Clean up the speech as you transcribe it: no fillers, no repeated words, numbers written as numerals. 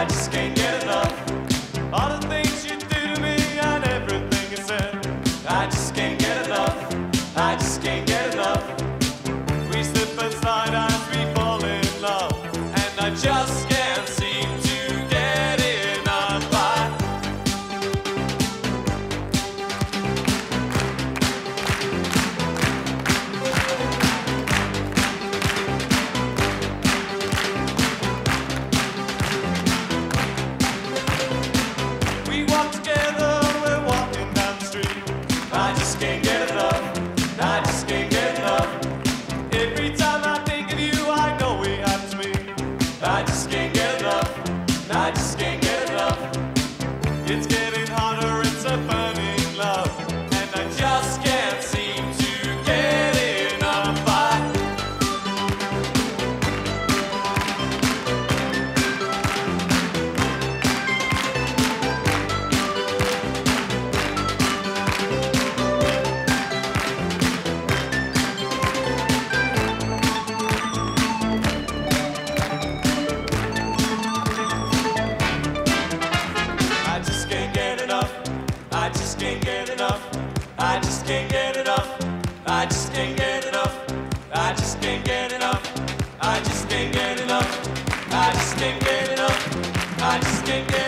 I just can't get enough. All the things you do to me and everything you said. I just can't get enough. I just can't get enough. We slip and slide as we fall in love, and I just can't seem to get enough. We walk together, we're walking down the street. I just can't get enough. I just can't get enough. Every time I think of you, I know we have to meet. I just can't get enough. I just can't get enough. It's getting harder, it's a burning love, and I just can't seem to get enough. I just can't get enough. I just can't get enough. I just can't get enough. I just can't get enough. I just can't get enough. I just can't get enough. I just can't get enough. I just can't get